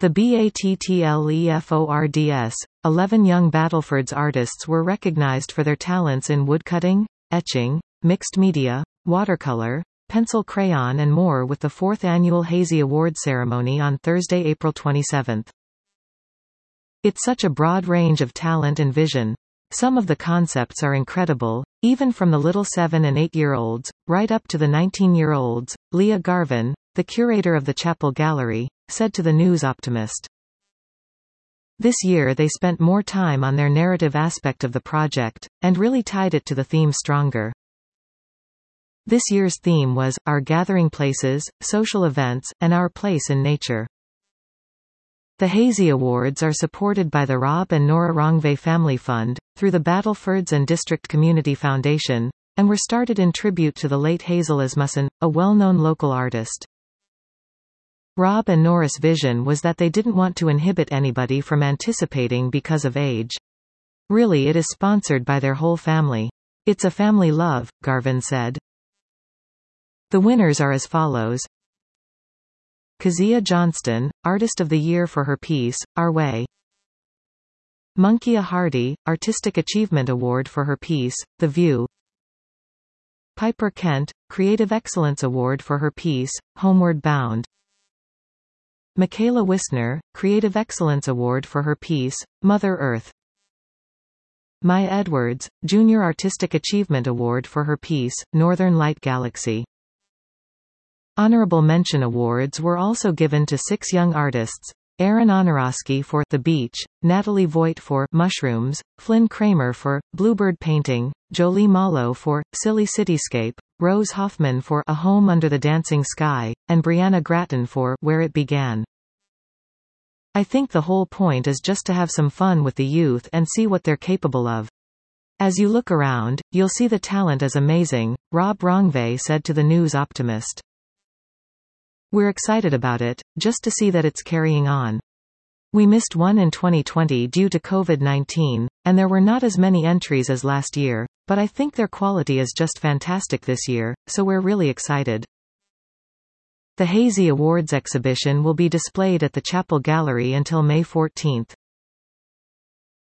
The BATTLEFORDS, 11 young Battlefords artists were recognized for their talents in woodcutting, etching, mixed media, watercolor, pencil crayon and more with the 4th annual Hazy Award ceremony on Thursday, April 27. It's such a broad range of talent and vision. Some of the concepts are incredible, even from the little 7- and 8-year-olds, right up to the 19-year-olds, Leah Garvin, the curator of the Chapel Gallery, said to the News Optimist. This year they spent more time on their narrative aspect of the project, and really tied it to the theme stronger. This year's theme was, Our Gathering Places, Social Events, and Our Place in Nature. The Hazy Awards are supported by the Rob and Nora Rongve Family Fund, through the Battlefords and District Community Foundation, and were started in tribute to the late Hazel Asmussen, a well-known local artist. Rob and Nora's vision was that they didn't want to inhibit anybody from anticipating because of age. Really, it is sponsored by their whole family. It's a family love, Garvin said. The winners are as follows. Kezia Johnston, Artist of the Year for her piece, Our Way. Munkia Hardy, Artistic Achievement Award for her piece, The View. Piper Kent, Creative Excellence Award for her piece, Homeward Bound. Michaela Wisner, Creative Excellence Award for her piece, Mother Earth. Maya Edwards, Junior Artistic Achievement Award for her piece, Northern Light Galaxy. Honorable mention awards were also given to 6 young artists, Aaron Honorowski for The Beach, Natalie Voigt for Mushrooms, Flynn Kramer for Bluebird Painting, Jolie Malo for Silly Cityscape, Rose Hoffman for A Home Under the Dancing Sky, and Brianna Grattan for Where It Began. I think the whole point is just to have some fun with the youth and see what they're capable of. As you look around, you'll see the talent is amazing, Rob Rongve said to the News Optimist. We're excited about it, just to see that it's carrying on. We missed one in 2020 due to COVID-19, and there were not as many entries as last year, but I think their quality is just fantastic this year, so we're really excited. The Hazy Awards exhibition will be displayed at the Chapel Gallery until May 14.